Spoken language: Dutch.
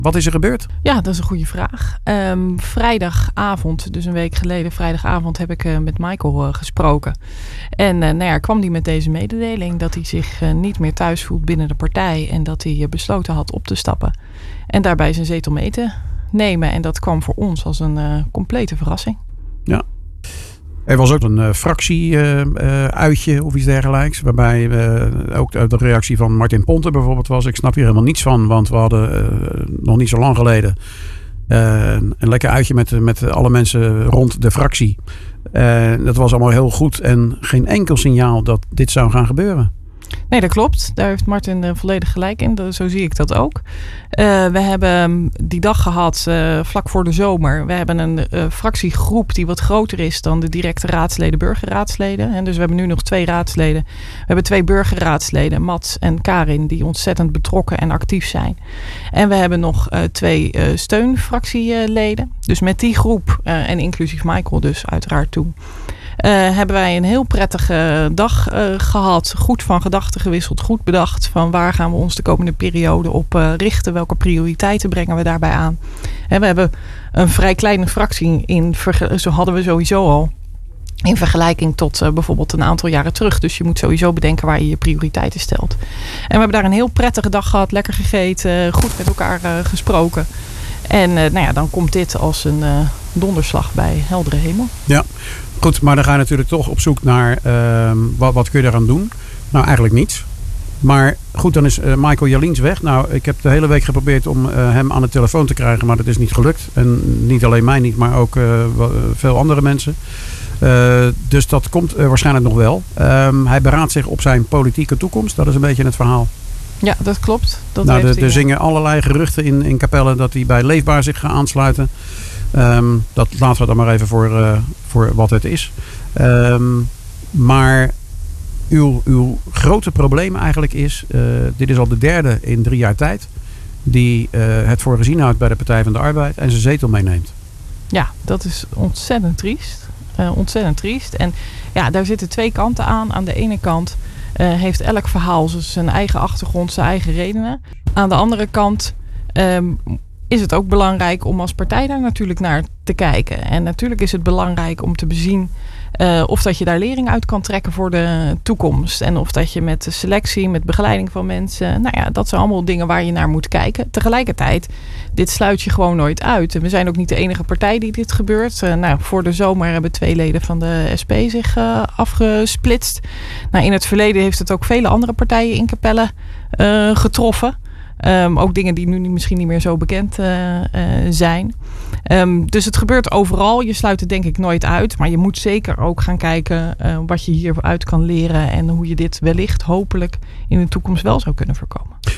Wat is er gebeurd? Ja, dat is een goede vraag. Vrijdagavond, dus een week geleden, vrijdagavond heb ik met Michael gesproken. En kwam hij met deze mededeling dat hij zich niet meer thuis voelt binnen de partij. En dat hij besloten had op te stappen. En daarbij zijn zetel mee te nemen. En dat kwam voor ons als een complete verrassing. Ja. Er was ook een fractie-uitje of iets dergelijks. Waarbij ook de reactie van Martin Ponte bijvoorbeeld was. Ik snap hier helemaal niets van. Want we hadden nog niet zo lang geleden een lekker uitje met alle mensen rond de fractie. Dat was allemaal heel goed. En geen enkel signaal dat dit zou gaan gebeuren. Nee, dat klopt. Daar heeft Martin volledig gelijk in. Zo zie ik dat ook. We hebben die dag gehad vlak voor de zomer. We hebben een fractiegroep die wat groter is dan de directe raadsleden, burgerraadsleden. En dus we hebben nu nog 2 raadsleden. We hebben 2 burgerraadsleden, Mats en Karin, die ontzettend betrokken en actief zijn. En we hebben nog 2 steunfractieleden. Dus met die groep, en inclusief Michael dus uiteraard toen, hebben wij een heel prettige dag gehad. Goed van gedachten gewisseld. Goed bedacht van waar gaan we ons de komende periode op richten. Welke prioriteiten brengen we daarbij aan. En we hebben een vrij kleine fractie. Zo hadden we sowieso al. In vergelijking tot bijvoorbeeld een aantal jaren terug. Dus je moet sowieso bedenken waar je je prioriteiten stelt. En we hebben daar een heel prettige dag gehad. Lekker gegeten. Goed met elkaar gesproken. En dan komt dit als een donderslag bij heldere hemel. Ja. Goed, maar dan ga je natuurlijk toch op zoek naar wat kun je eraan doen. Nou, eigenlijk niets. Maar goed, dan is Michael Jaliens weg. Nou, ik heb de hele week geprobeerd om hem aan de telefoon te krijgen. Maar dat is niet gelukt. En niet alleen mij niet, maar ook veel andere mensen. Dus dat komt waarschijnlijk nog wel. Hij beraadt zich op zijn politieke toekomst. Dat is een beetje het verhaal. Ja, dat klopt. Er zingen allerlei geruchten in Capelle dat hij bij Leefbaar zich gaat aansluiten. Dat laten we dan maar even voor wat het is. Maar uw grote probleem eigenlijk is, dit is al de 3e in 3 jaar tijd, die het voor gezien houdt bij de Partij van de Arbeid en zijn zetel meeneemt. Ja, dat is ontzettend triest. Ontzettend triest. En ja, daar zitten 2 kanten aan. Aan de ene kant heeft elk verhaal zijn eigen achtergrond, zijn eigen redenen. Aan de andere kant is het ook belangrijk om als partij daar natuurlijk naar te kijken. En natuurlijk is het belangrijk om te bezien of dat je daar lering uit kan trekken voor de toekomst. En of dat je met de selectie, met begeleiding van mensen, dat zijn allemaal dingen waar je naar moet kijken. Tegelijkertijd, dit sluit je gewoon nooit uit. En we zijn ook niet de enige partij die dit gebeurt. Voor de zomer hebben 2 leden van de SP zich afgesplitst. In het verleden heeft het ook vele andere partijen in Capelle getroffen. Ook dingen die nu misschien niet meer zo bekend zijn. Dus het gebeurt overal. Je sluit het denk ik nooit uit. Maar je moet zeker ook gaan kijken wat je hieruit kan leren. En hoe je dit wellicht hopelijk in de toekomst wel zou kunnen voorkomen.